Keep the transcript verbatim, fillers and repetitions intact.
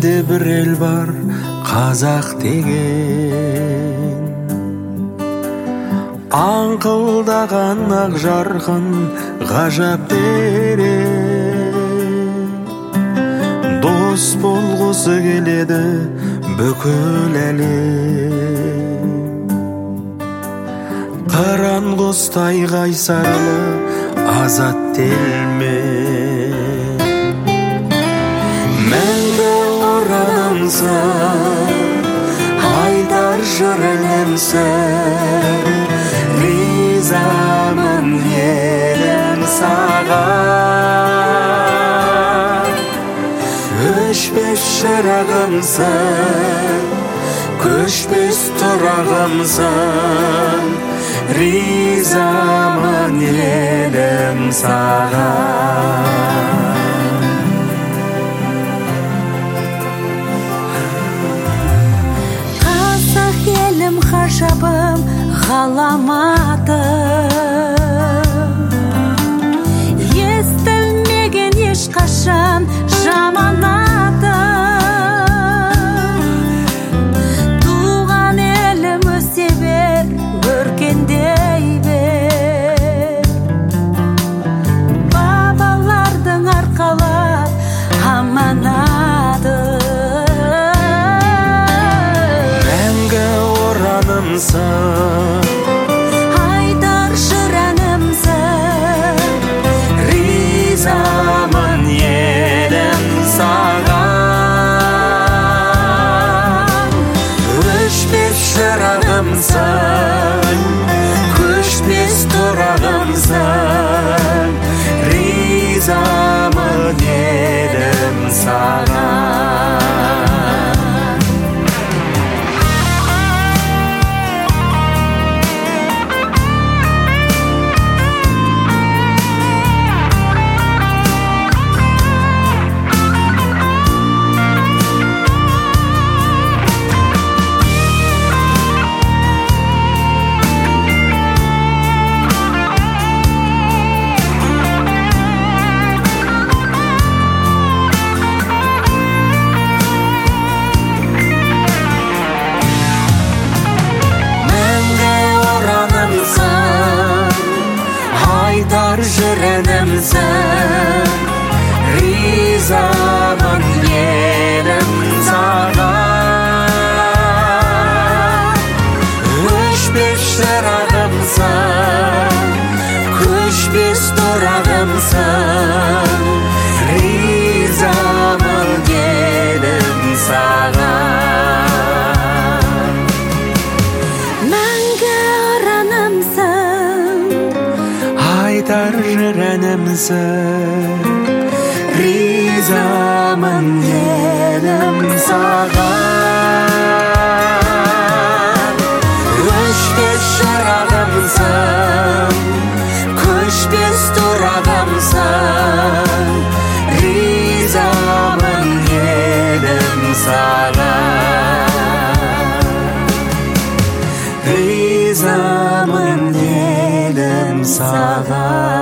Менде бір ел бар, қазақ деген. Аңқылдаған ақ жарқын ғажап берен. Дос болғысы келеді бүкіл әлем. Қыран құстай қайсарлы азат телмен. Мәңгі оранымсың, айтар жырыңымсың. Ризамын елім саған. Өшпес шырағымсың, көшпес тұрағымсың. Ризамын елім саған. Қазақ елім ғажабым, ғаламатым. Естілмеген ешқашан жаман атым. Туған елім өсе бер, өркендей бер. Бабалардың арқалап аманаты. Мәңгі оранымсың, айтар жырыңымсың. ризамын елім саған. Өшпес шырағымсың, көшпес тұрағымсың. Ризамын елім саған. Айтар жырыңымсың, ризамын елім саған. Өшпес шырағымсың, көшпес тұрағымсың. Ризамын елім саған. Мәңгі оранымсың, айтар жырыңымсың. Ризамын елім саған. Өшпес шырағымсың, көшпес тұрағымсың. Ризамын елім саған. Ризамын елім саған.